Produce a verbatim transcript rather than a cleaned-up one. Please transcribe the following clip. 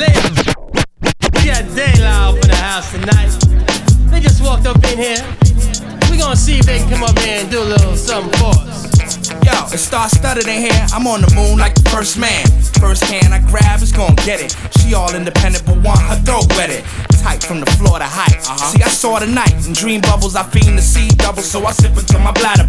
saying? We got Daylight up in the house tonight. They just walked up in here. We gonna see if they can come up here and do a little something for us. Yo, it's star-studded in here. I'm on the moon like the first man. First hand I grab is gon' get it. She all independent but want her throat wetted. Tight from the floor to height. Uh-huh. See, I saw the night. In dream bubbles I fiend to see double, so I sip until my bladder